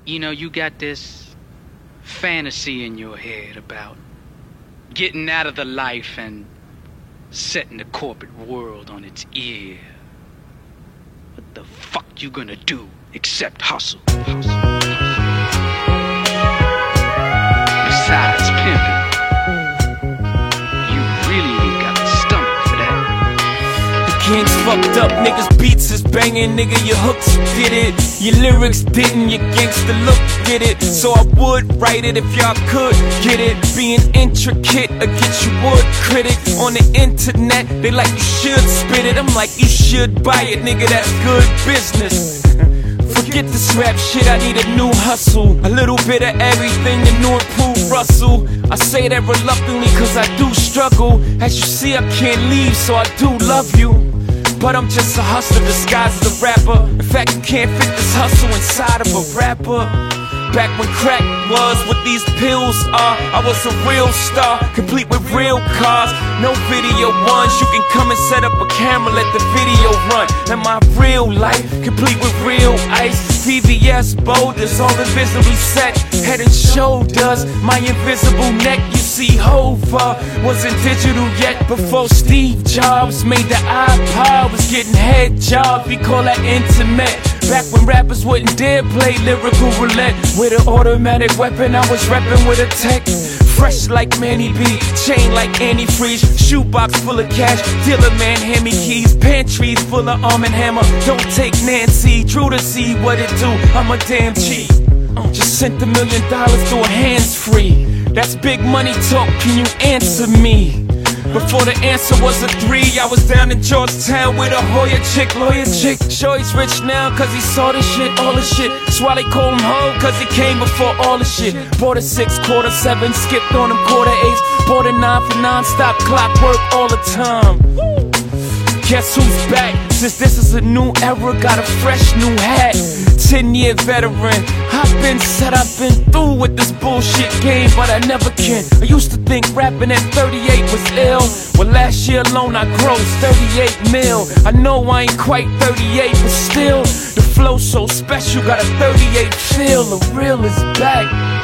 You know, you got this fantasy in your head about getting out of the life and setting the corporate world on its ear. What the fuck you gonna do except hustle? Besides pimping, you really ain't got the stomach for that. The king's fucked up, niggas beats is banging, nigga, your hooks did it. Your lyrics didn't, your gangsta look did it. So I would write it if y'all could get it. Being intricate against you would critic. On the internet, they like you should spit it. I'm like, you should buy it, nigga, that's good business. Forget this rap shit, I need a new hustle. A little bit of everything to new improve Russell. I say that reluctantly cause I do struggle. As you see, I can't leave, so I do love you. But I'm just a hustler disguised as a rapper. In fact, you can't fit this hustle inside of a rapper. Back when crack was what these pills are, I was a real star, complete with real cars. No video ones, you can come and set up a camera, let the video run. And my real life, complete with real ice. VVS boulders, all invisibly set. Head and shoulders, my invisible neck. You see, Hova wasn't digital yet. Before Steve Jobs made the iPod, was getting head jobs, we call that intimate. Back when rappers wouldn't dare play lyrical roulette. With an automatic weapon, I was reppin' with a tech. Fresh like Manny B, chain like antifreeze. Shoebox full of cash, dealer man hand me keys. Pantries full of Arm & Hammer, don't take Nancy Drew to see what it do, I'm a damn G. Just sent $1 million through a hands-free. That's big money talk, can you answer me? Before the answer was a 3, I was down in Georgetown with a Hoya chick, lawyer chick. Sure he's rich now cause he saw this shit, all this shit. That's why they call him Ho, cause he came before all the shit. Bought a 6, quarter 7, skipped on him quarter 8s. Bought a 9 for non-stop clockwork all the time. Guess who's back? Since this is a new era, got a fresh new hat. 10-year veteran, I've been said I've been through with this bullshit game, but I never can. I used to think rapping at 38 was ill. Well, last year alone I grossed 38 mil. I know I ain't quite 38, but still, the flow so special, got a 38 feel. The real is back.